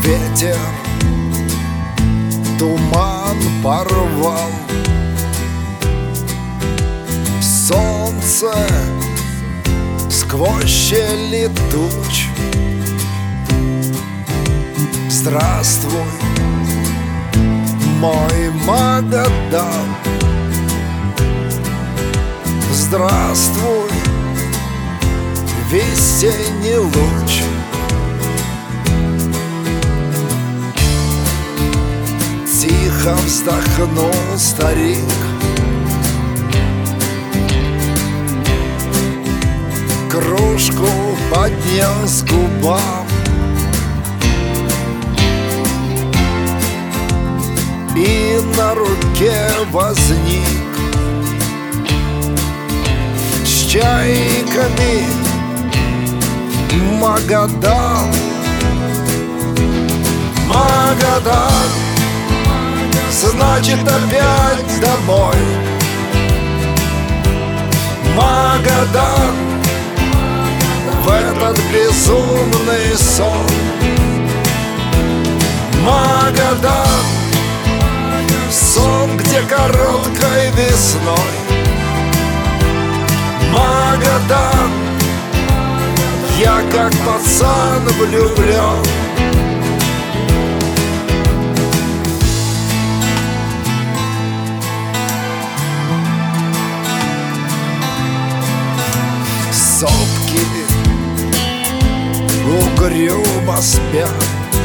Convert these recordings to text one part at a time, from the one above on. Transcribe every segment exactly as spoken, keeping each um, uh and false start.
Ветер туман порвал, солнце сквозь щели туч. Здравствуй, мой Магадан, здравствуй, весенний луч. Тихо вздохнул старик, кружку поднес к губам и на руке возник с чайками Магадан. Магадан, значит опять домой. Магадан, в этот безумный сон. Магадан, сон, где короткой весной. Магадан, я как пацан влюблен. Сопки угрюмо спят,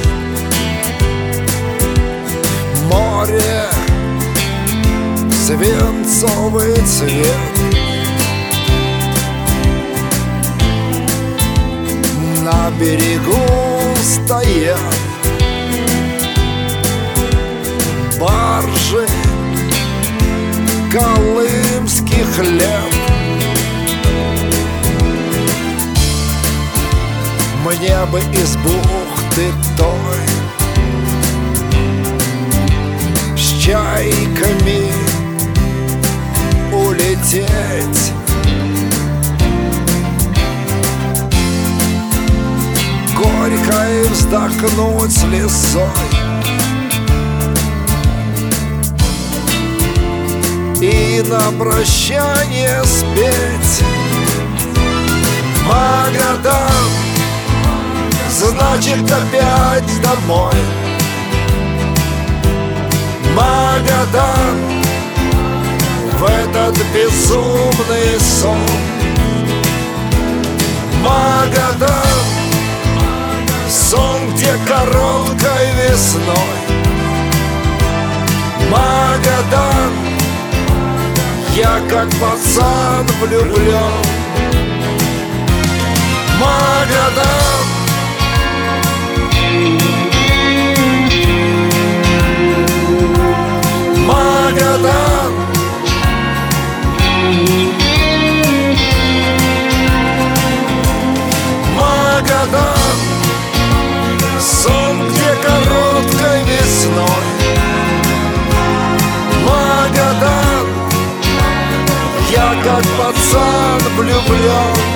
море свинцовый цвет. На берегу стоят баржи, колымский хлеб. Мне бы из бухты той с чайками улететь. Горько и вздохнуть с лесой и на прощание спеть. Магадан, значит опять домой. Магадан, в этот безумный сон. Магадан, сон, где короткой весной. Магадан, я как пацан влюблен. Магадан, Магадан, Магадан, сон, где короткой весной. Магадан, я как пацан влюблен.